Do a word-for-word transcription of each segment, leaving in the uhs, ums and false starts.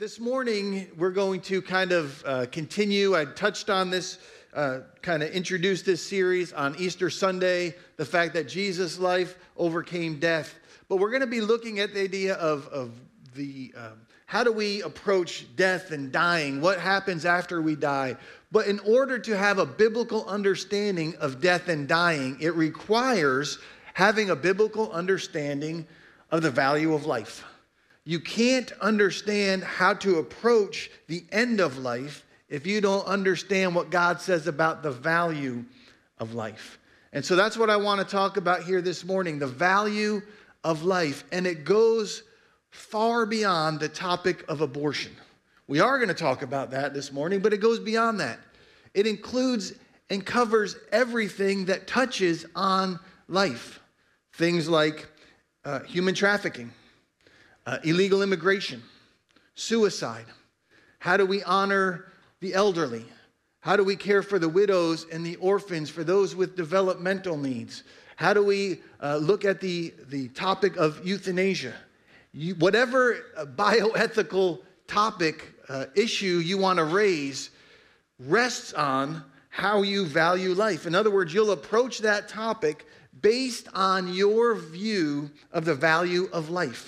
This morning, we're going to kind of uh, continue. I touched on this, uh, kind of introduced this series on Easter Sunday, the fact that Jesus' life overcame death. But we're going to be looking at the idea of, of the um, how do we approach death and dying? What happens after we die? But in order to have a biblical understanding of death and dying, it requires having a biblical understanding of the value of life. You can't understand how to approach the end of life if you don't understand what God says about the value of life. And so that's what I want to talk about here this morning, the value of life. And it goes far beyond the topic of abortion. We are going to talk about that this morning, but it goes beyond that. It includes and covers everything that touches on life. Things like uh, human trafficking, Uh, illegal immigration, suicide. How do we honor the elderly? How do we care for the widows and the orphans, for those with developmental needs? How do we uh, look at the, the topic of euthanasia? You, whatever uh, bioethical topic, uh, issue you want to raise rests on how you value life. In other words, you'll approach that topic based on your view of the value of life.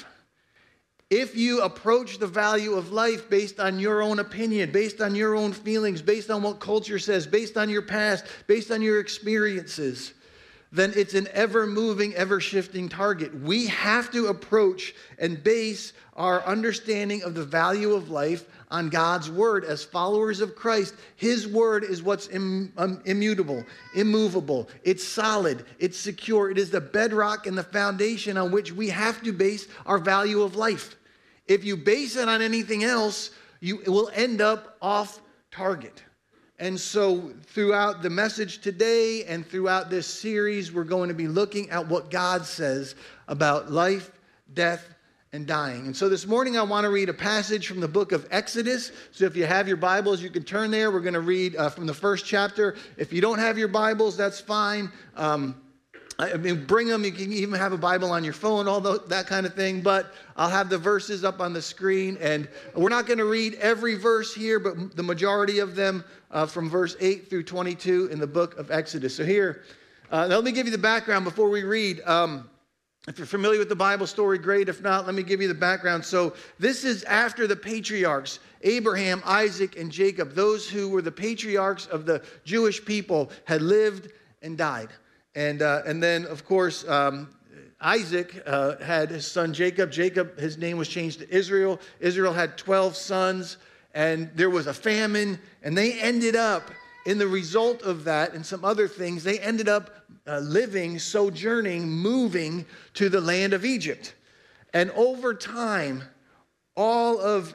If you approach the value of life based on your own opinion, based on your own feelings, based on what culture says, based on your past, based on your experiences, then it's an ever-moving, ever-shifting target. We have to approach and base our understanding of the value of life on God's word. As followers of Christ, his word is what's Im- um, immutable, immovable. It's solid, it's secure. It is the bedrock and the foundation on which we have to base our value of life. If you base it on anything else, you will end up off target. And so throughout the message today and throughout this series, we're going to be looking at what God says about life, death, and dying. And so this morning I want to read a passage from the book of Exodus. So if you have your Bibles, you can turn there. We're going to read uh, from the first chapter. If you don't have your Bibles, that's fine. Um, I mean, bring them. You can even have a Bible on your phone, all that kind of thing. But I'll have the verses up on the screen. And we're not going to read every verse here, but the majority of them uh, from verse eight through twenty-two in the book of Exodus. So here, uh, let me give you the background before we read. Um, If you're familiar with the Bible story, great. If not, let me give you the background. So this is after the patriarchs, Abraham, Isaac, and Jacob. Those who were the patriarchs of the Jewish people had lived and died. And uh, and then, of course, um, Isaac uh, had his son Jacob. Jacob, his name was changed to Israel. Israel had twelve sons, and there was a famine. And they ended up, in the result of that and some other things, they ended up Uh, living, sojourning, moving to the land of Egypt. And over time, all of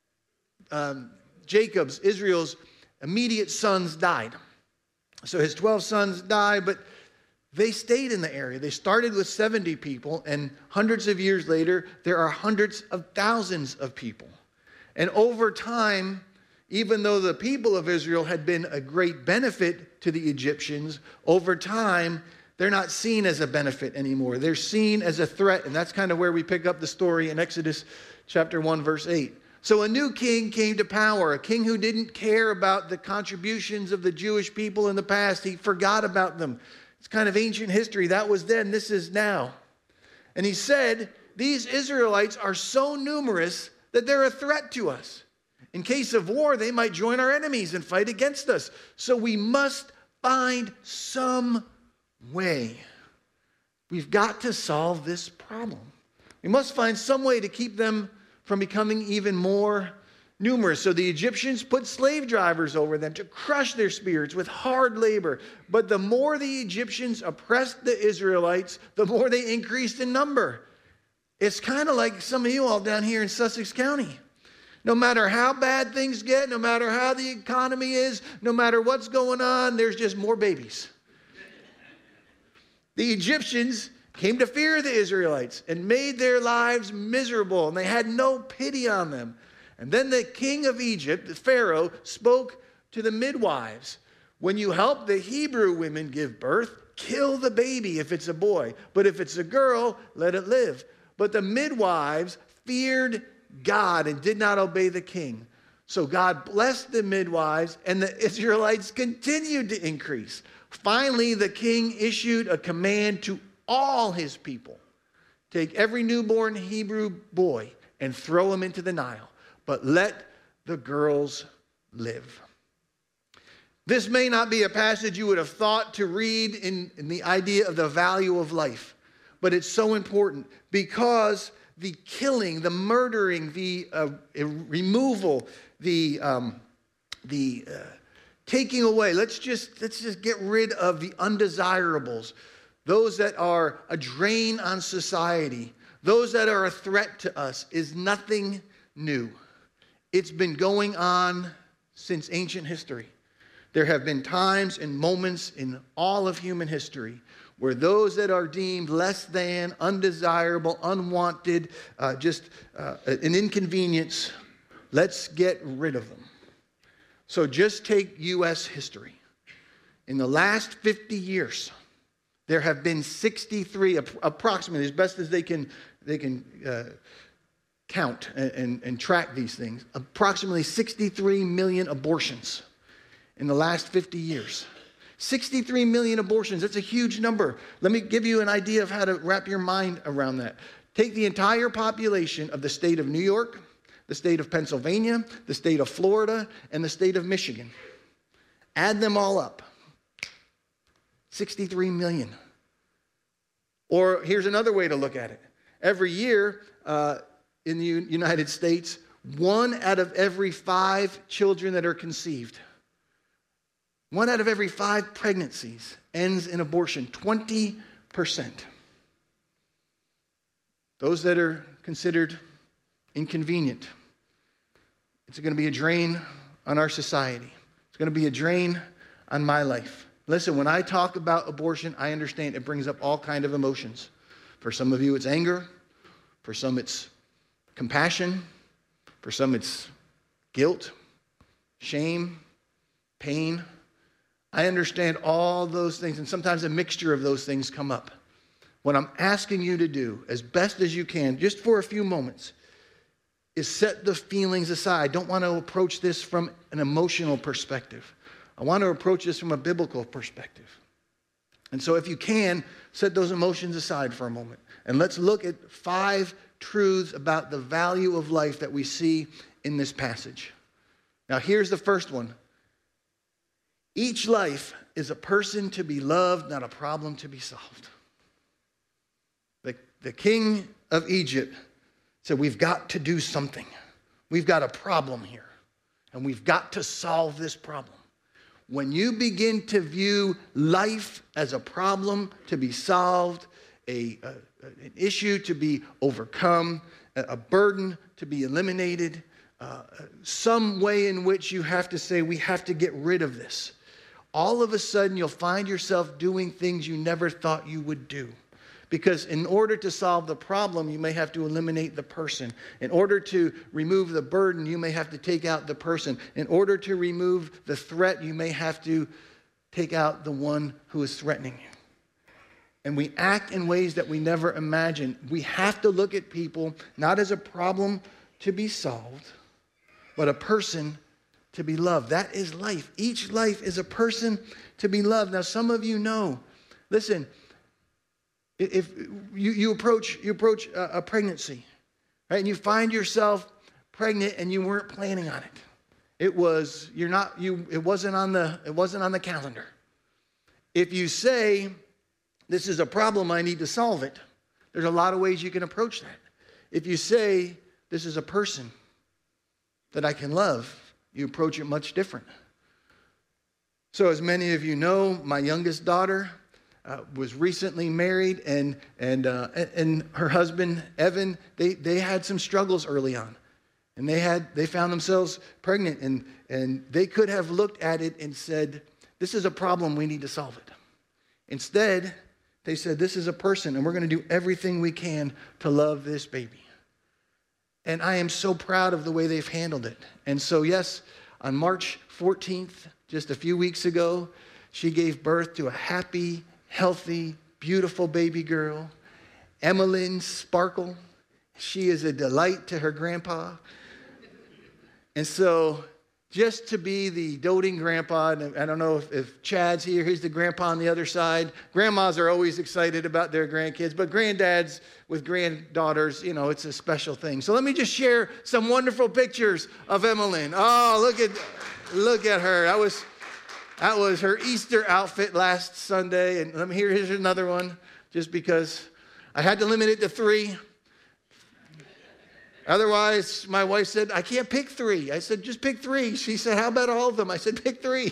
um, Jacob's, Israel's immediate sons died. So his twelve sons died, but they stayed in the area. They started with seventy people, and hundreds of years later, there are hundreds of thousands of people. And over time, even though the people of Israel had been a great benefit to the Egyptians, over time, they're not seen as a benefit anymore. They're seen as a threat, and that's kind of where we pick up the story in Exodus chapter one, verse eight. So a new king came to power, a king who didn't care about the contributions of the Jewish people in the past. He forgot about them. It's kind of ancient history. That was then, this is now. And he said, these Israelites are so numerous that they're a threat to us. In case of war, they might join our enemies and fight against us. So we must find some way. We've got to solve this problem. We must find some way to keep them from becoming even more numerous. So the Egyptians put slave drivers over them to crush their spirits with hard labor. But the more the Egyptians oppressed the Israelites, the more they increased in number. It's kind of like some of you all down here in Sussex County. No matter how bad things get, no matter how the economy is, no matter what's going on, there's just more babies. The Egyptians came to fear the Israelites and made their lives miserable, and they had no pity on them. And then the king of Egypt, the Pharaoh, spoke to the midwives. When you help the Hebrew women give birth, kill the baby if it's a boy. But if it's a girl, let it live. But the midwives feared God and did not obey the king. So God blessed the midwives, and the Israelites continued to increase. Finally, the king issued a command to all his people. Take every newborn Hebrew boy and throw him into the Nile, but let the girls live. This may not be a passage you would have thought to read in, in the idea of the value of life, but it's so important because the killing, the murdering, the uh, removal, the um, the uh, taking away. Let's just let's just get rid of the undesirables, those that are a drain on society, those that are a threat to us, is nothing new. It's been going on since ancient history. There have been times and moments in all of human history where those that are deemed less than, undesirable, unwanted, uh, just uh, an inconvenience, let's get rid of them. So just take U S history. In the last fifty years, there have been sixty-three, approximately, as best as they can, they can uh, count and, and, and track these things, approximately sixty-three million abortions in the last fifty years. sixty-three million abortions, that's a huge number. Let me give you an idea of how to wrap your mind around that. Take the entire population of the state of New York, the state of Pennsylvania, the state of Florida, and the state of Michigan. Add them all up. sixty-three million. Or here's another way to look at it. Every year uh, in the U- United States, one out of every five children that are conceived, one out of every five pregnancies ends in abortion, twenty percent. Those that are considered inconvenient, it's going to be a drain on our society. It's going to be a drain on my life. Listen, when I talk about abortion, I understand it brings up all kinds of emotions. For some of you, it's anger. For some, it's compassion. For some, it's guilt, shame, pain. I understand all those things, and sometimes a mixture of those things come up. What I'm asking you to do, as best as you can, just for a few moments, is set the feelings aside. Don't want to approach this from an emotional perspective. I want to approach this from a biblical perspective. And so if you can, set those emotions aside for a moment. And let's look at five truths about the value of life that we see in this passage. Now, here's the first one. Each life is a person to be loved, not a problem to be solved. The, the king of Egypt said, we've got to do something. We've got a problem here, and we've got to solve this problem. When you begin to view life as a problem to be solved, a, a, an issue to be overcome, a, a burden to be eliminated, uh, some way in which you have to say, we have to get rid of this. All of a sudden, you'll find yourself doing things you never thought you would do. Because in order to solve the problem, you may have to eliminate the person. In order to remove the burden, you may have to take out the person. In order to remove the threat, you may have to take out the one who is threatening you. And we act in ways that we never imagined. We have to look at people not as a problem to be solved, but a person to be loved. That is life. Each life is a person to be loved. Now, some of you know, listen, if you, you approach you approach a, a pregnancy, right, and you find yourself pregnant and you weren't planning on it. It was you're not you. It wasn't on the it wasn't on the calendar. If you say, this is a problem, I need to solve it, there's a lot of ways you can approach that. If you say, this is a person that I can love, you approach it much different. So as many of you know, my youngest daughter uh, was recently married, and and uh, and her husband, Evan, they, they had some struggles early on. And they had they found themselves pregnant, and, and they could have looked at it and said, this is a problem, we need to solve it. Instead, they said, this is a person, and we're going to do everything we can to love this baby. And I am so proud of the way they've handled it. And so, yes, on March fourteenth, just a few weeks ago, she gave birth to a happy, healthy, beautiful baby girl, Emmeline Sparkle. She is a delight to her grandpa. And so just to be the doting grandpa, and I don't know if, if Chad's here, he's the grandpa on the other side. Grandmas are always excited about their grandkids, but granddads with granddaughters, you know, it's a special thing. So let me just share some wonderful pictures of Emmeline. Oh, look at, look at her. That was, that was her Easter outfit last Sunday. And let me hear, here's another one, just because I had to limit it to three. Otherwise, my wife said, I can't pick three. I said, just pick three. She said, how about all of them? I said, pick three.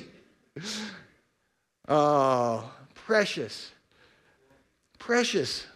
Oh, precious. Precious.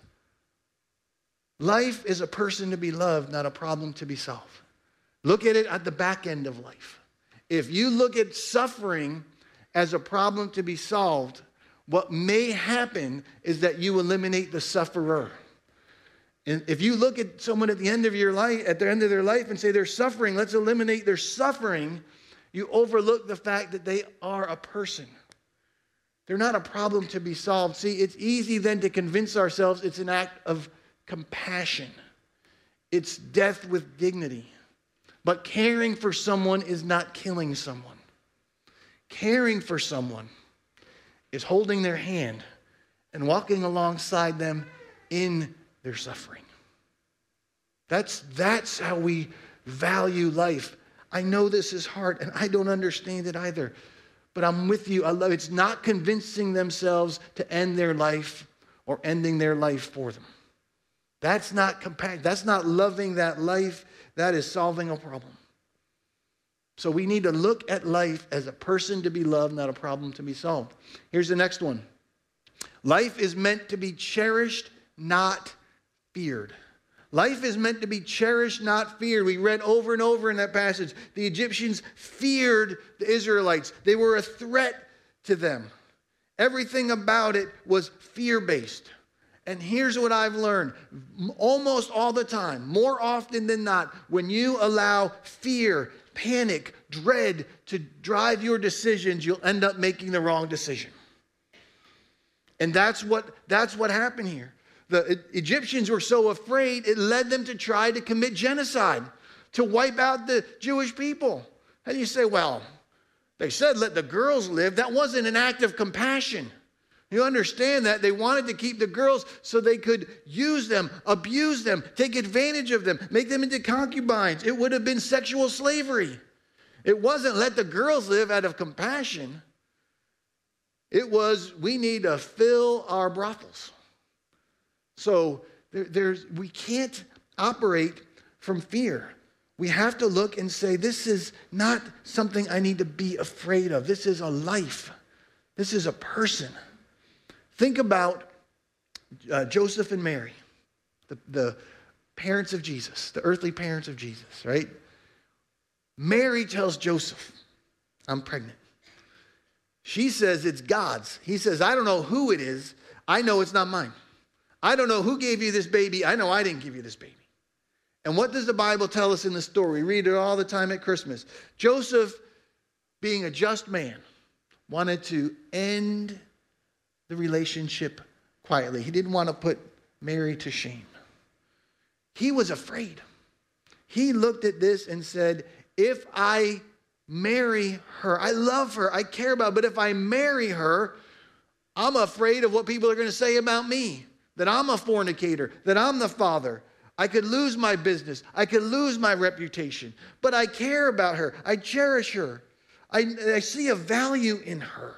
Life is a person to be loved, not a problem to be solved. Look at it at the back end of life. If you look at suffering as a problem to be solved, what may happen is that you eliminate the sufferer. And if you look at someone at the end of your life, at the end of their life and say they're suffering, let's eliminate their suffering, you overlook the fact that they are a person. They're not a problem to be solved. See, it's easy then to convince ourselves it's an act of compassion. It's death with dignity. But caring for someone is not killing someone. Caring for someone is holding their hand and walking alongside them in their suffering. That's, that's how we value life. I know this is hard, and I don't understand it either. But I'm with you. I love it. It's not convincing themselves to end their life or ending their life for them. That's not compassion. That's not loving that life. That is solving a problem. So we need to look at life as a person to be loved, not a problem to be solved. Here's the next one. Life is meant to be cherished, not feared. Life is meant to be cherished, not feared. We read over and over in that passage. The Egyptians feared the Israelites. They were a threat to them. Everything about it was fear-based. And here's what I've learned. Almost all the time, more often than not, when you allow fear, panic, dread to drive your decisions, you'll end up making the wrong decision. And that's what, that's what happened here. The Egyptians were so afraid, it led them to try to commit genocide, to wipe out the Jewish people. And you say, well, they said let the girls live. That wasn't an act of compassion. You understand that? They wanted to keep the girls so they could use them, abuse them, take advantage of them, make them into concubines. It would have been sexual slavery. It wasn't let the girls live out of compassion. It was we need to fill our brothels. So there, there's, we can't operate from fear. We have to look and say, this is not something I need to be afraid of. This is a life. This is a person. Think about uh, Joseph and Mary, the, the parents of Jesus, the earthly parents of Jesus, right? Mary tells Joseph, I'm pregnant. She says it's God's. He says, I don't know who it is. I know it's not mine. I don't know who gave you this baby. I know I didn't give you this baby. And what does the Bible tell us in the story? We read it all the time at Christmas. Joseph, being a just man, wanted to end the relationship quietly. He didn't want to put Mary to shame. He was afraid. He looked at this and said, if I marry her, I love her, I care about her, but if I marry her, I'm afraid of what people are going to say about me. That I'm a fornicator, that I'm the father. I could lose my business. I could lose my reputation. But I care about her. I cherish her. I, I see a value in her.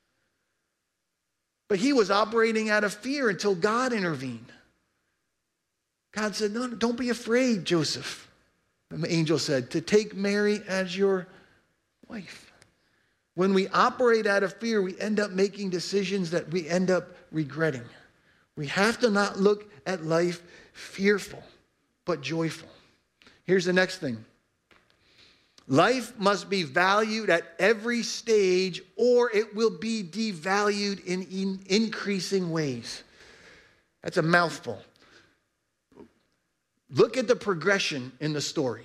But he was operating out of fear until God intervened. God said, no, don't be afraid, Joseph. The angel said, to take Mary as your wife. When we operate out of fear, we end up making decisions that we end up regretting. We have to not look at life fearful, but joyful. Here's the next thing. Life must be valued at every stage, or it will be devalued in, in increasing ways. That's a mouthful. Look at the progression in the story.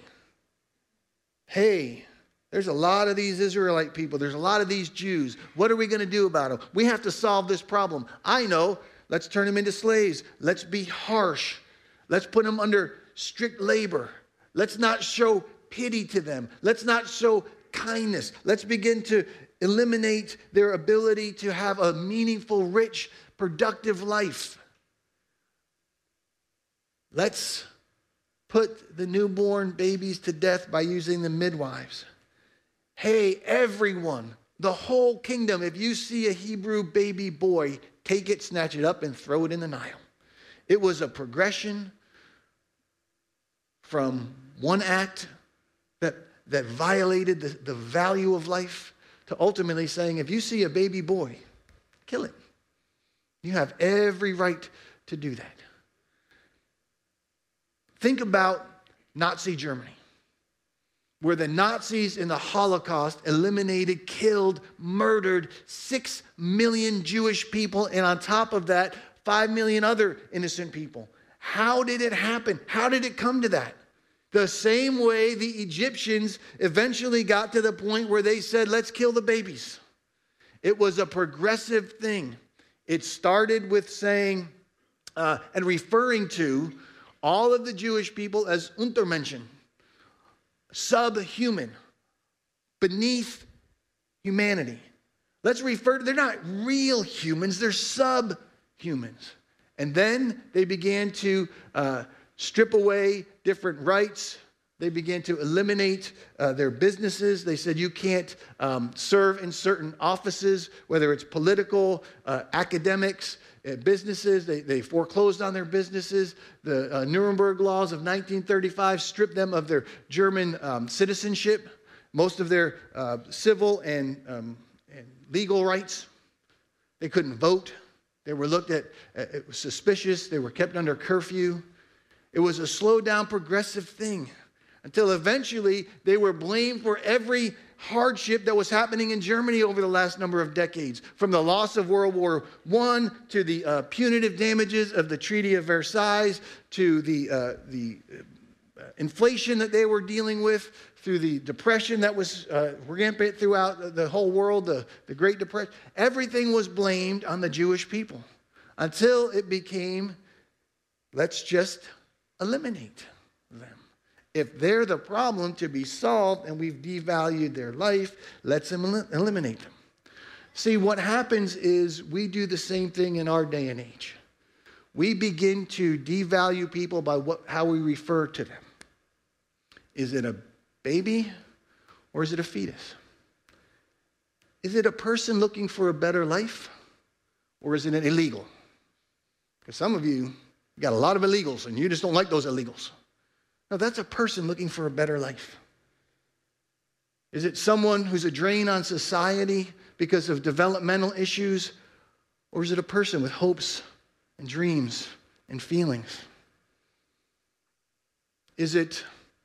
Hey, there's a lot of these Israelite people. There's a lot of these Jews. What are we going to do about them? We have to solve this problem. I know. Let's turn them into slaves. Let's be harsh. Let's put them under strict labor. Let's not show pity to them. Let's not show kindness. Let's begin to eliminate their ability to have a meaningful, rich, productive life. Let's put the newborn babies to death by using the midwives. Hey, everyone, the whole kingdom, if you see a Hebrew baby boy, take it, snatch it up, and throw it in the Nile. It was a progression from one act that, that violated the, the value of life to ultimately saying, if you see a baby boy, kill it. You have every right to do that. Think about Nazi Germany, where the Nazis in the Holocaust eliminated, killed, murdered six million Jewish people, and on top of that, five million other innocent people. How did it happen? How did it come to that? The same way the Egyptians eventually got to the point where they said, let's kill the babies. It was a progressive thing. It started with saying uh, and referring to all of the Jewish people as Untermenschen, subhuman, beneath humanity. Let's refer to, they're not real humans, they're subhumans. And then they began to uh, strip away different rights. They began to eliminate uh, their businesses. They said you can't um, serve in certain offices, whether it's political, uh, academics, uh, businesses. They, they foreclosed on their businesses. The uh, Nuremberg laws of nineteen thirty-five stripped them of their German um, citizenship, most of their uh, civil and, um, and legal rights. They couldn't vote. They were looked at uh, suspicious. They were kept under curfew. It was a slow down, progressive thing until eventually they were blamed for every hardship that was happening in Germany over the last number of decades, from the loss of World War One to the uh, punitive damages of the Treaty of Versailles to the, uh, the uh, inflation that they were dealing with, through the depression that was uh, rampant throughout the whole world, the, the Great Depression. Everything was blamed on the Jewish people until it became, let's just eliminate them. If they're the problem to be solved and we've devalued their life, let's elim- eliminate them. See, what happens is we do the same thing in our day and age. We begin to devalue people by what, how we refer to them. Is it a baby or is it a fetus? Is it a person looking for a better life or is it an illegal? Because some of you got a lot of illegals and you just don't like those illegals. No, that's a person looking for a better life. Is it someone who's a drain on society because of developmental issues? Or is it a person with hopes and dreams and feelings? Is it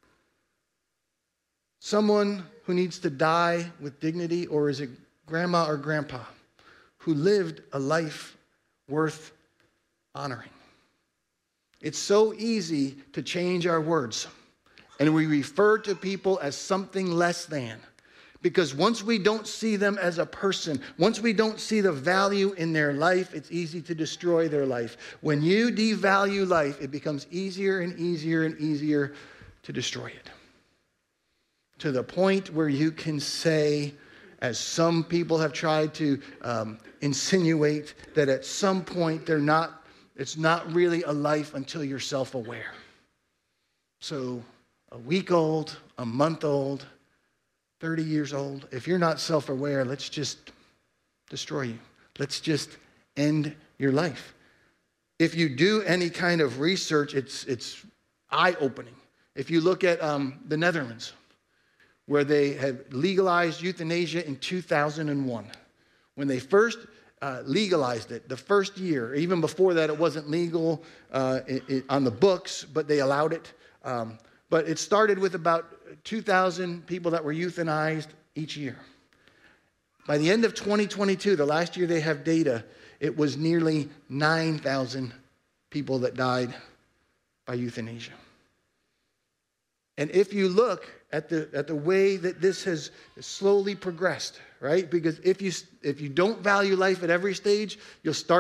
someone who needs to die with dignity? Or is it grandma or grandpa who lived a life worth honoring? It's so easy to change our words, and we refer to people as something less than. Because once we don't see them as a person, once we don't see the value in their life, it's easy to destroy their life. When you devalue life, it becomes easier and easier and easier to destroy it. To the point where you can say, as some people have tried to um, insinuate, that at some point they're not It's not really a life until you're self-aware. So a week old, a month old, thirty years old, if you're not self-aware, let's just destroy you. Let's just end your life. If you do any kind of research, it's, it's eye-opening. If you look at um, the Netherlands, where they have legalized euthanasia in two thousand one. When they first Uh, legalized it the first year. Even before that, it wasn't legal uh, it, it, on the books, but they allowed it. Um, but it started with about two thousand people that were euthanized each year. By the end of twenty twenty-two, the last year they have data, it was nearly nine thousand people that died by euthanasia. And if you look at the at the way that this has slowly progressed, right? Because if you if you don't value life at every stage, you'll start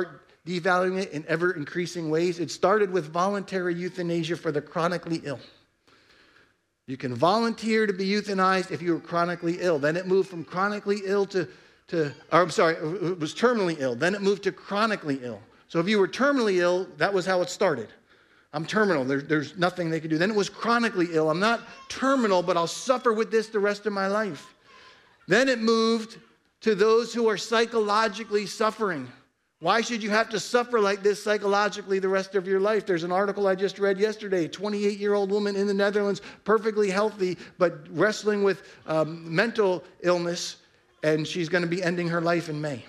devaluing it in ever increasing ways. It started with voluntary euthanasia for the chronically ill. You can volunteer to be euthanized if you were chronically ill. Then it moved from chronically ill to, to or I'm sorry, it was terminally ill. Then it moved to chronically ill. So if you were terminally ill, that was how it started. I'm terminal. There, there's nothing they could do. Then it was chronically ill. I'm not terminal, but I'll suffer with this the rest of my life. Then it moved to those who are psychologically suffering. Why should you have to suffer like this psychologically the rest of your life? There's an article I just read yesterday, a twenty-eight-year-old woman in the Netherlands, perfectly healthy, but wrestling with um, mental illness, and she's going to be ending her life in May.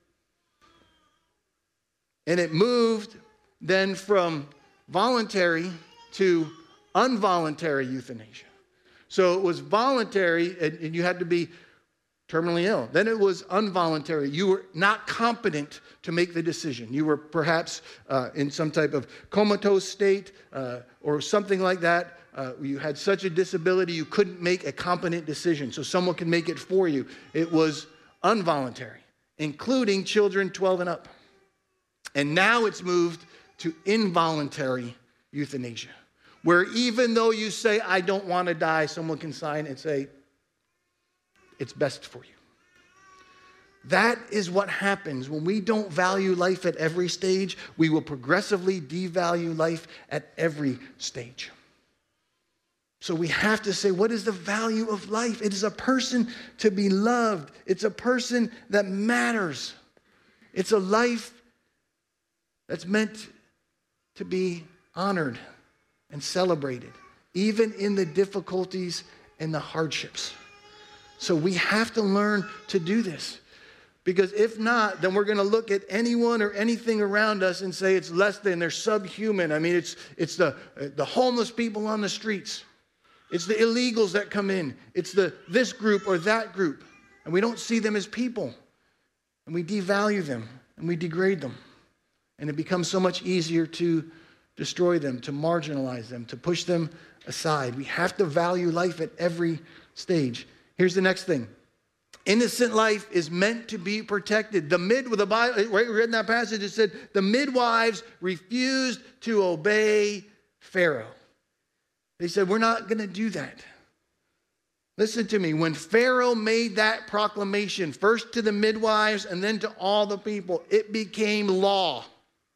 And it moved then from voluntary to involuntary euthanasia. So it was voluntary, and, and you had to be terminally ill. Then it was involuntary. You were not competent to make the decision. You were perhaps uh, in some type of comatose state uh, or something like that. Uh, you had such a disability you couldn't make a competent decision, so someone can make it for you. It was involuntary, including children twelve and up. And now it's moved to involuntary euthanasia, where even though you say, I don't want to die, someone can sign and say, it's best for you. That is what happens when we don't value life at every stage. We will progressively devalue life at every stage. So we have to say, what is the value of life? It is a person to be loved. It's a person that matters. It's a life that's meant to be honored and celebrated, even in the difficulties and the hardships. So we have to learn to do this. Because if not, then we're going to look at anyone or anything around us and say it's less than, they're subhuman. I mean, it's, it's the, the homeless people on the streets. It's the illegals that come in. It's the this group or that group. And we don't see them as people. And we devalue them and we degrade them. And it becomes so much easier to destroy them, to marginalize them, to push them aside. We have to value life at every stage. Here's the next thing. Innocent life is meant to be protected. The mid with the Bible, right? We read in that passage, it said the midwives refused to obey Pharaoh. They said, we're not going to do that. Listen to me. When Pharaoh made that proclamation, first to the midwives and then to all the people, it became law.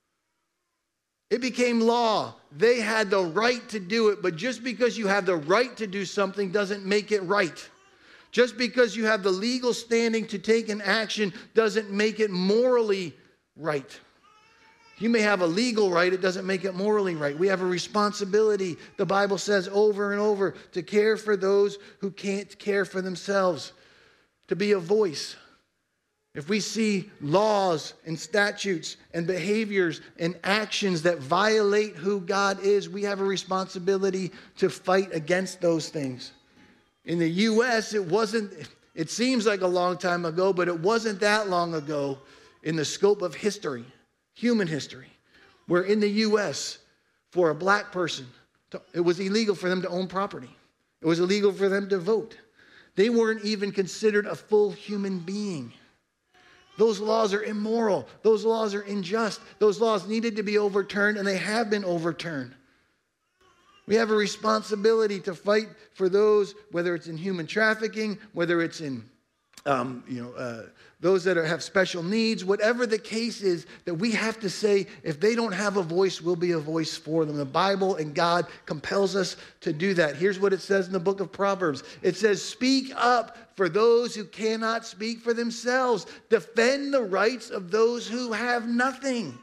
It became law. They had the right to do it, but just because you have the right to do something doesn't make it right. Just because you have the legal standing to take an action doesn't make it morally right. You may have a legal right, it doesn't make it morally right. We have a responsibility, the Bible says over and over, to care for those who can't care for themselves, to be a voice. If we see laws and statutes and behaviors and actions that violate who God is, we have a responsibility to fight against those things. In the U S, it wasn't, it seems like a long time ago, but it wasn't that long ago in the scope of history, human history, where in the U S, for a black person, it was illegal for them to own property. It was illegal for them to vote. They weren't even considered a full human being. Those laws are immoral. Those laws are unjust. Those laws needed to be overturned, and they have been overturned. We have a responsibility to fight for those, whether it's in human trafficking, whether it's in um, you know, uh, those that are, have special needs, whatever the case is, that we have to say, if they don't have a voice, we'll be a voice for them. The Bible and God compels us to do that. Here's what it says in the book of Proverbs. It says, speak up for those who cannot speak for themselves. Defend the rights of those who have nothing.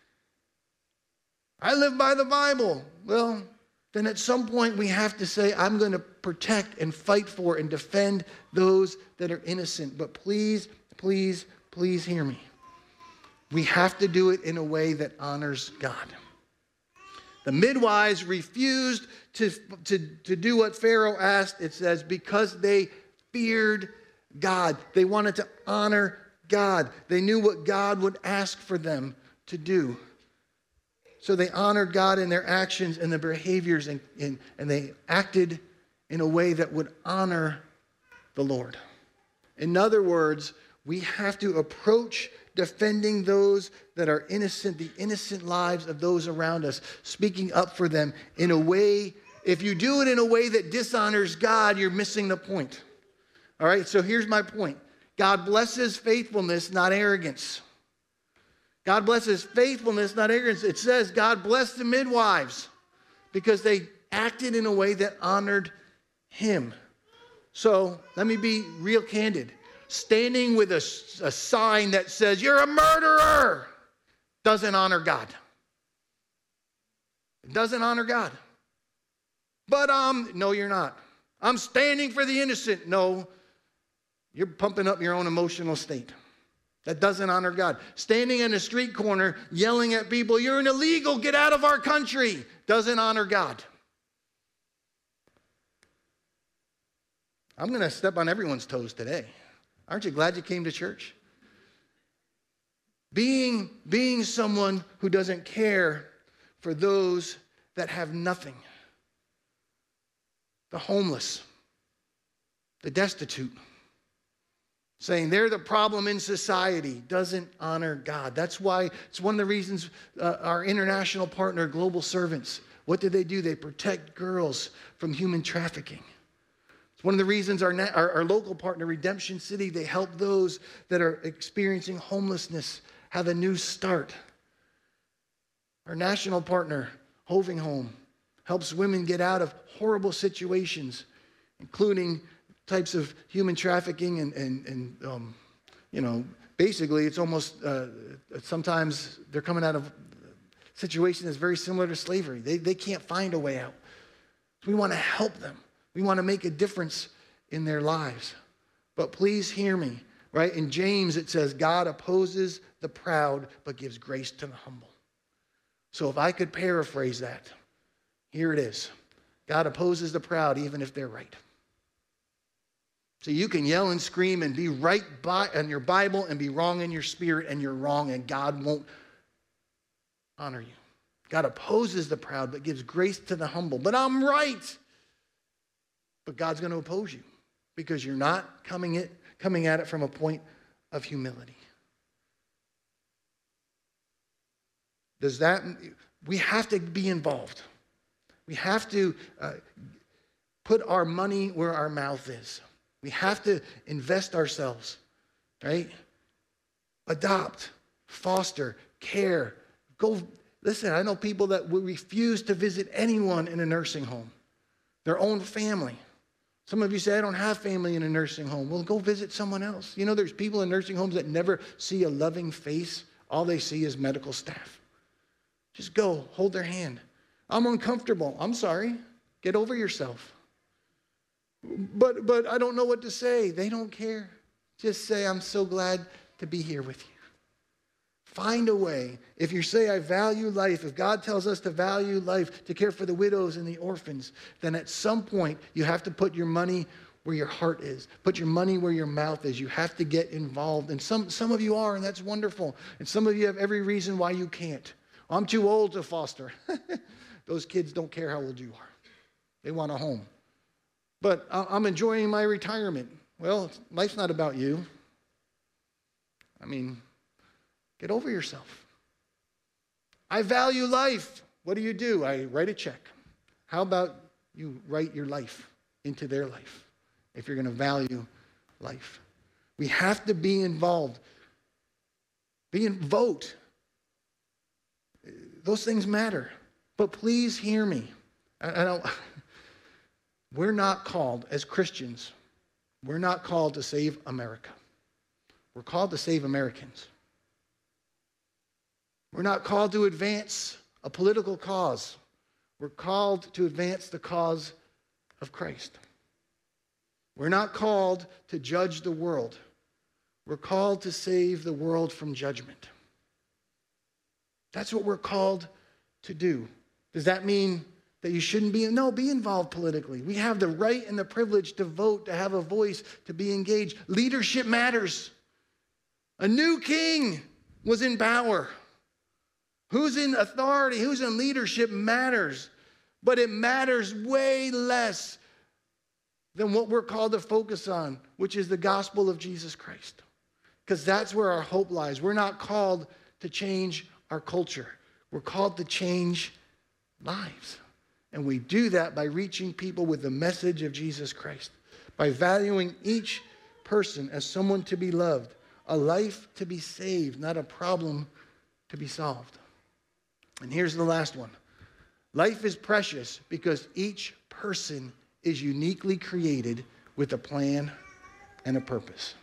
I live by the Bible. Well, then at some point we have to say, I'm going to protect and fight for and defend those that are innocent. But please, please, please hear me. We have to do it in a way that honors God. The midwives refused to, to, to do what Pharaoh asked, it says, because they feared God. They wanted to honor God. They knew what God would ask for them to do. So they honored God in their actions and their behaviors, and, and, and they acted in a way that would honor the Lord. In other words, We have to approach defending those that are innocent, the innocent lives of those around us, speaking up for them in a way. If you do it in a way that dishonors God, you're missing the point. All right, so here's my point. God blesses faithfulness, not arrogance. God blesses faithfulness, not arrogance. It says God blessed the midwives because they acted in a way that honored him. So let me be real candid. Standing with a, a sign that says, "You're a murderer," doesn't honor God. It doesn't honor God. But, um, no, you're not. I'm standing for the innocent. No, you're pumping up your own emotional state. That doesn't honor God. Standing in a street corner, yelling at people, "You're an illegal, get out of our country," doesn't honor God. I'm going to step on everyone's toes today. Aren't you glad you came to church? Being, being someone who doesn't care for those that have nothing. The homeless, the destitute. Saying they're the problem in society doesn't honor God. That's why it's one of the reasons uh, our international partner, Global Servants, what do they do? They protect girls from human trafficking. It's one of the reasons our, our, our local partner, Redemption City, they help those that are experiencing homelessness have a new start. Our national partner, Hoving Home, helps women get out of horrible situations, including types of human trafficking and, and, and um, you know, basically it's almost, uh, sometimes they're coming out of a situation that's very similar to slavery. They, they can't find a way out. We want to help them. We want to make a difference in their lives. But please hear me, right? In James it says, God opposes the proud but gives grace to the humble. So if I could paraphrase that, here it is. God opposes the proud even if they're right. So you can yell and scream and be right by in your Bible and be wrong in your spirit, and you're wrong, and God won't honor you. God opposes the proud but gives grace to the humble. But I'm right. But God's going to oppose you because you're not coming, it, coming at it from a point of humility. Does that, we have to be involved. We have to uh, put our money where our mouth is. We have to invest ourselves, right? Adopt, foster, care. Go, listen, I know people that will refuse to visit anyone in a nursing home, their own family. Some of you say, I don't have family in a nursing home. Well, go visit someone else. You know, there's people in nursing homes that never see a loving face. All they see is medical staff. Just go, hold their hand. I'm uncomfortable. I'm sorry. Get over yourself. But but I don't know what to say. They don't care. Just say, I'm so glad to be here with you. Find a way. If you say, I value life, if God tells us to value life, to care for the widows and the orphans, then at some point you have to put your money where your heart is. Put your money where your mouth is. You have to get involved. And some, some of you are, and that's wonderful. And some of you have every reason why you can't. I'm too old to foster. Those kids don't care how old you are. They want a home. But I'm enjoying my retirement. Well, life's not about you. I mean, get over yourself. I value life. What do you do? I write a check. How about you write your life into their life if you're going to value life? We have to be involved. Be in, vote. Those things matter. But please hear me. I, I don't... We're not called, as Christians, we're not called to save America. We're called to save Americans. We're not called to advance a political cause. We're called to advance the cause of Christ. We're not called to judge the world. We're called to save the world from judgment. That's what we're called to do. Does that mean that you shouldn't be? No, be involved politically. We have the right and the privilege to vote, to have a voice, to be engaged. Leadership matters. A new king was in power. Who's in authority, who's in leadership matters. But it matters way less than what we're called to focus on, which is the gospel of Jesus Christ. because that's where our hope lies. We're not called to change our culture. We're called to change lives. And we do that by reaching people with the message of Jesus Christ, by valuing each person as someone to be loved, a life to be saved, not a problem to be solved. And here's the last one. Life is precious because each person is uniquely created with a plan and a purpose.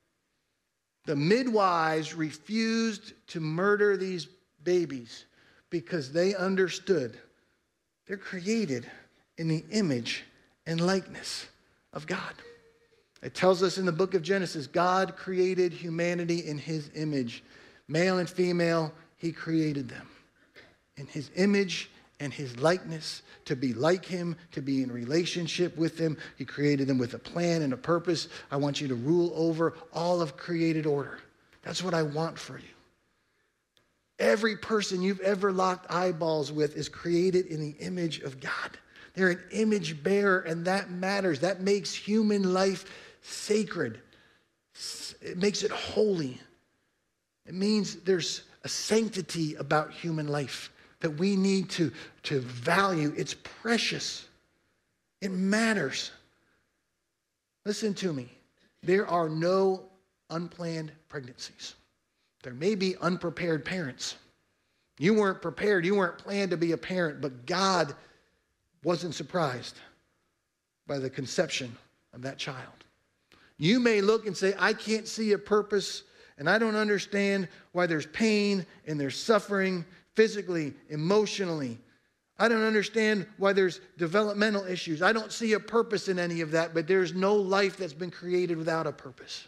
The midwives refused to murder these babies because they understood they're created in the image and likeness of God. It tells us in the book of Genesis, God created humanity in his image. Male and female, he created them in his image and his likeness, to be like him, to be in relationship with him. He created them with a plan and a purpose. I want you to rule over all of created order. That's what I want for you. Every person you've ever locked eyeballs with is created in the image of God. They're an image bearer, and that matters. That makes human life sacred. It makes it holy. It means there's a sanctity about human life that we need to, to value. It's precious. It matters. Listen to me. There are no unplanned pregnancies. There may be unprepared parents. You weren't prepared. You weren't planned to be a parent, but God wasn't surprised by the conception of that child. You may look and say, I can't see a purpose, and I don't understand why there's pain and there's suffering physically, emotionally. I don't understand why there's developmental issues. I don't see a purpose in any of that, but there's no life that's been created without a purpose.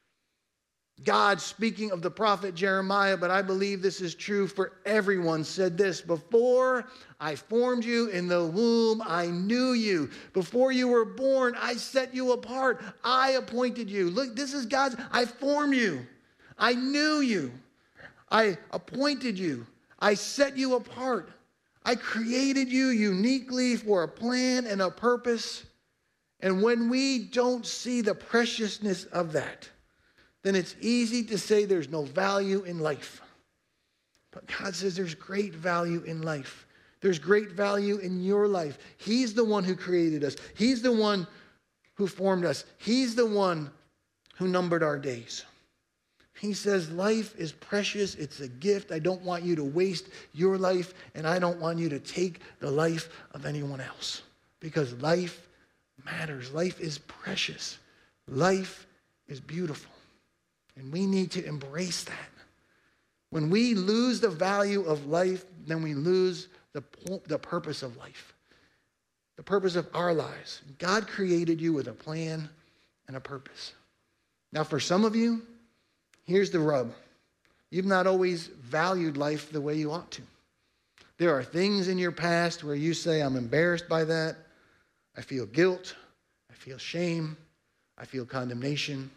God, speaking of the prophet Jeremiah, but I believe this is true for everyone, said this: before I formed you in the womb, I knew you. Before you were born, I set you apart. I appointed you. Look, this is God's. I formed you. I knew you. I appointed you. I set you apart. I created you uniquely for a plan and a purpose. And when we don't see the preciousness of that, then it's easy to say there's no value in life. But God says there's great value in life. There's great value in your life. He's the one who created us. He's the one who formed us. He's the one who numbered our days. He says life is precious. It's a gift. I don't want you to waste your life, and I don't want you to take the life of anyone else, because life matters. Life is precious. Life is beautiful. And we need to embrace that. When we lose the value of life, then we lose the, the purpose of life, the purpose of our lives. God created you with a plan and a purpose. Now, for some of you, here's the rub. You've not always valued life the way you ought to. There are things in your past where you say, I'm embarrassed by that. I feel guilt. I feel shame. I feel condemnation.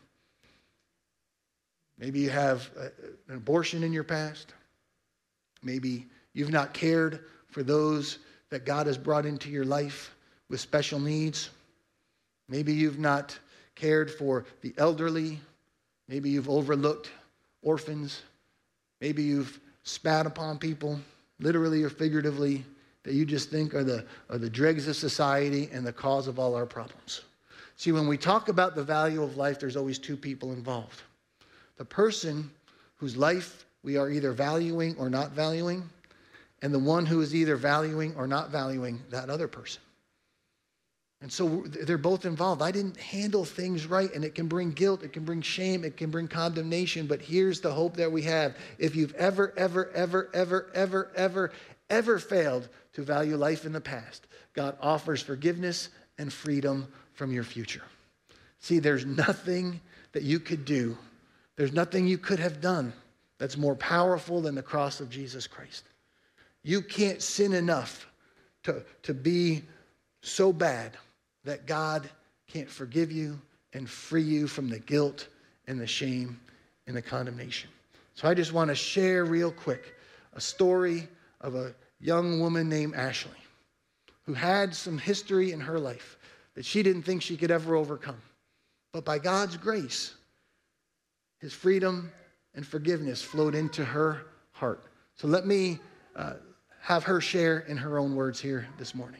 Maybe you have a, an abortion in your past. Maybe you've not cared for those that God has brought into your life with special needs. Maybe you've not cared for the elderly. Maybe you've overlooked orphans. Maybe you've spat upon people, literally or figuratively, that you just think are the, are the dregs of society and the cause of all our problems. See, when we talk about the value of life, there's always two people involved. The person whose life we are either valuing or not valuing, and the one who is either valuing or not valuing that other person. And so they're both involved. I didn't handle things right, and it can bring guilt, it can bring shame, it can bring condemnation, but here's the hope that we have. If you've ever, ever, ever, ever, ever, ever, ever failed to value life in the past, God offers forgiveness and freedom from your future. See, there's nothing that you could do, there's nothing you could have done that's more powerful than the cross of Jesus Christ. You can't sin enough to, to be so bad that God can't forgive you and free you from the guilt and the shame and the condemnation. So I just want to share real quick a story of a young woman named Ashley who had some history in her life that she didn't think she could ever overcome. But by God's grace, his freedom and forgiveness flowed into her heart. So let me uh, have her share in her own words here this morning.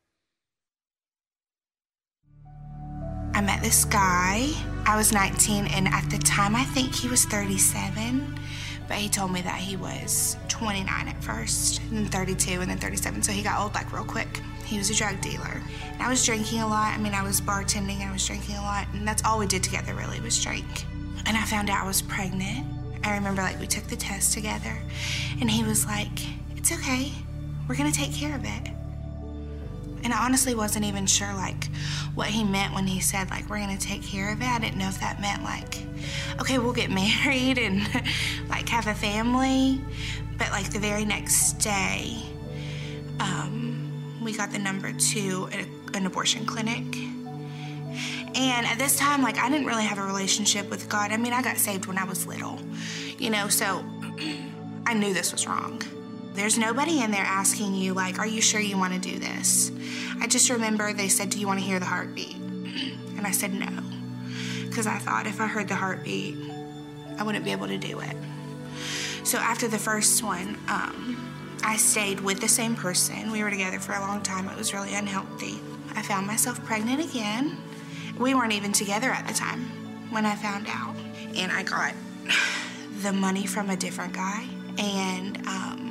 I met this guy. I was nineteen, and at the time, I think he was thirty-seven, but he told me that he was twenty-nine at first, and then thirty-two, and then thirty-seven, so he got old, like, real quick. He was a drug dealer. And I was drinking a lot. I mean, I was bartending, and I was drinking a lot, and that's all we did together, really, was drink. And I found out I was pregnant. I remember, like, we took the test together, and he was like, it's okay. We're gonna take care of it. And I honestly wasn't even sure, like, what he meant when he said, like, we're gonna take care of it. I didn't know if that meant, like, okay, we'll get married and, like, have a family. But, like, the very next day, um, we got the number to a, an abortion clinic. And at this time, like, I didn't really have a relationship with God. I mean, I got saved when I was little, you know, so I knew this was wrong. There's nobody in there asking you, like, are you sure you want to do this? I just remember they said, do you want to hear the heartbeat? And I said no, because I thought if I heard the heartbeat, I wouldn't be able to do it. So after the first one, um, I stayed with the same person. We were together for a long time. It was really unhealthy. I found myself pregnant again. We weren't even together at the time when I found out. And I got the money from a different guy and um,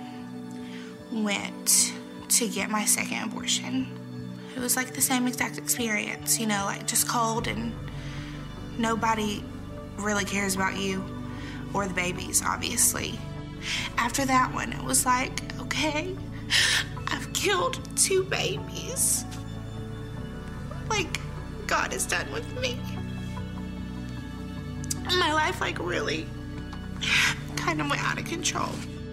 went to get my second abortion. It was like the same exact experience, you know, like just cold, and nobody really cares about you or the babies, obviously. After that one, it was like, okay, I've killed two babies. Like, God is done with me. My life, like, really kind of went out of control.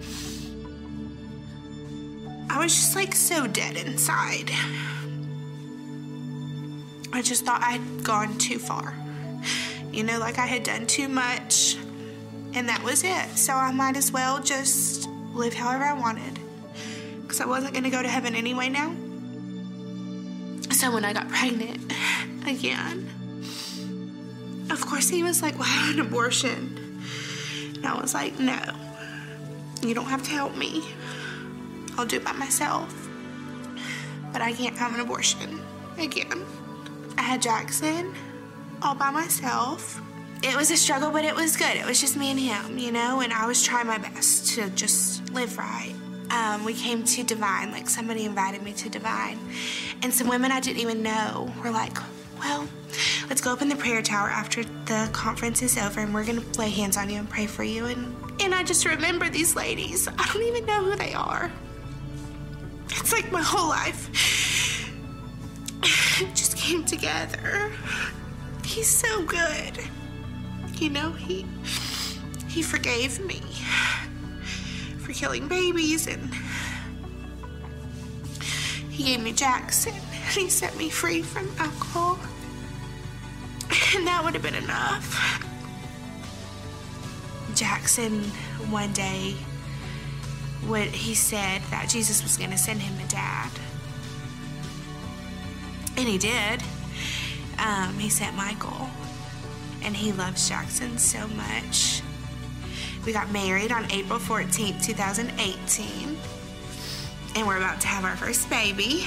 I was just, like, so dead inside. I just thought I had gone too far. You know, like I had done too much, and that was it. So I might as well just live however I wanted, because I wasn't going to go to heaven anyway now. So when I got pregnant again, of course he was like, well, an abortion. And I was like, no, you don't have to help me. I'll do it by myself. But I can't have an abortion again. I had Jackson all by myself. It was a struggle, but it was good. It was just me and him, you know, and I was trying my best to just live right. Um, we came to Divine, like somebody invited me to Divine. And some women I didn't even know were like, well, let's go up in the prayer tower after the conference is over, and we're going to lay hands on you and pray for you. And, and I just remember these ladies. I don't even know who they are. It's like my whole life just came together. He's so good. You know, he he forgave me for killing babies, and he gave me Jackson, and he set me free from alcohol. And that would have been enough. Jackson, one day, What he said that Jesus was going to send him a dad. And he did. Um, he sent Michael. And he loves Jackson so much. We got married on April fourteenth, twenty eighteen. And we're about to have our first baby.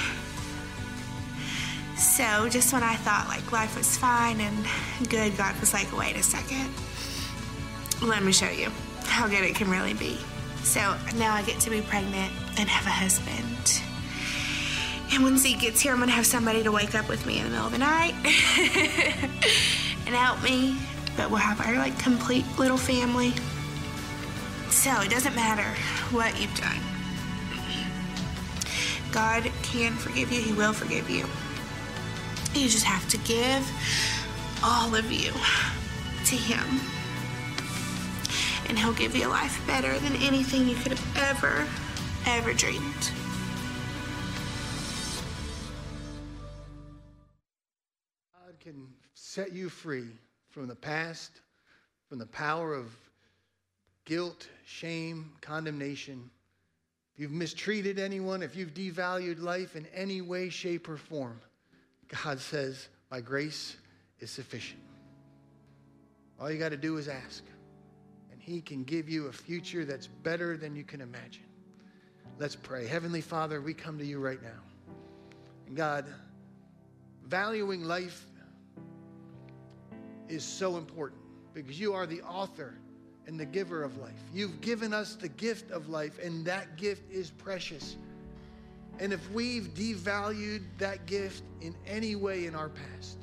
So just when I thought like life was fine and good, God was like, wait a second. Let me show you how good it can really be. So now I get to be pregnant and have a husband. And when Zeke gets here, I'm going to have somebody to wake up with me in the middle of the night and help me. But we'll have our, like, complete little family. So it doesn't matter what you've done. God can forgive you. He will forgive you. You just have to give all of you to Him. And He'll give you a life better than anything you could have ever, ever dreamed. God can set you free from the past, from the power of guilt, shame, condemnation. If you've mistreated anyone, if you've devalued life in any way, shape, or form, God says, my grace is sufficient. All you got to do is ask. And he can give you a future that's better than you can imagine. Let's pray. Heavenly Father, we come to you right now. And God, valuing life is so important because you are the author and the giver of life. You've given us the gift of life, and that gift is precious. And if we've devalued that gift in any way in our past,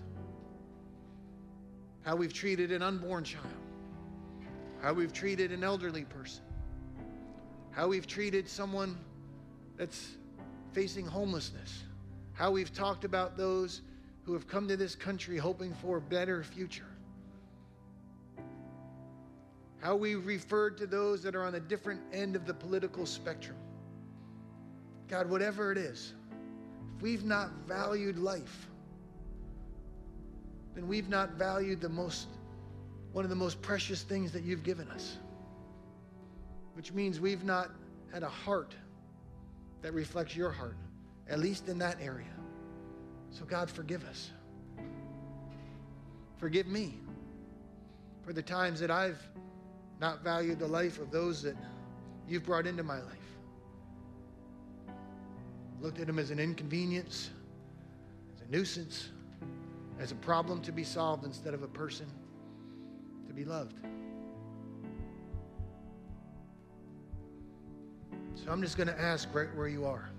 how we've treated an unborn child, how we've treated an elderly person, how we've treated someone that's facing homelessness, how we've talked about those who have come to this country hoping for a better future, how we referred to those that are on a different end of the political spectrum. God, whatever it is, if we've not valued life, then we've not valued the most, one of the most precious things that you've given us, which means we've not had a heart that reflects your heart, at least in that area. So God, forgive us. Forgive me for the times that I've not valued the life of those that you've brought into my life. Looked at them as an inconvenience, as a nuisance, as a problem to be solved instead of a person to be loved. So I'm just going to ask right where you are.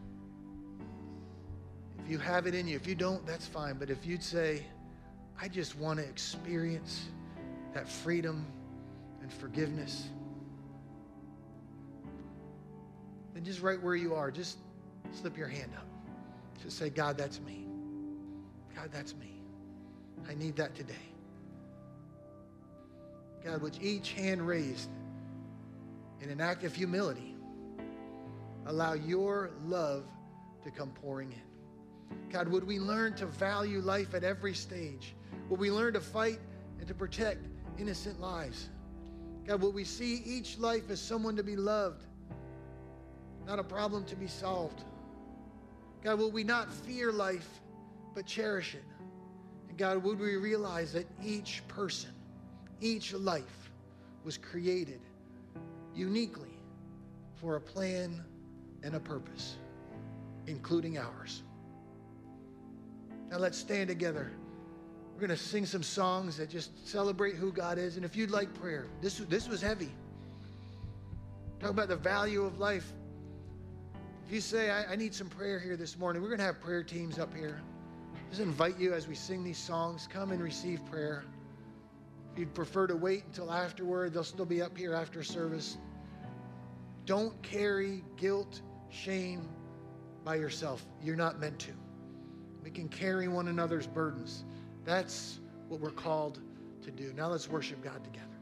If you have it in you, if you don't, that's fine. But if you'd say, I just want to experience that freedom and forgiveness, then just right where you are, just slip your hand up. Just say, God, that's me. God, that's me. I need that today. God, with each hand raised in an act of humility, allow your love to come pouring in. God, would we learn to value life at every stage? Would we learn to fight and to protect innocent lives? God, will we see each life as someone to be loved, not a problem to be solved? God, will we not fear life, but cherish it? And God, would we realize that each person, each life was created uniquely for a plan and a purpose, including ours. Now let's stand together. We're going to sing some songs that just celebrate who God is. And if you'd like prayer, this, this was heavy. Talk about the value of life. If you say, I, I need some prayer here this morning, we're going to have prayer teams up here. Just invite you as we sing these songs, come and receive prayer. If you'd prefer to wait until afterward, they'll still be up here after service. Don't carry guilt, shame by yourself. You're not meant to. We can carry one another's burdens. That's what we're called to do. Now let's worship God together.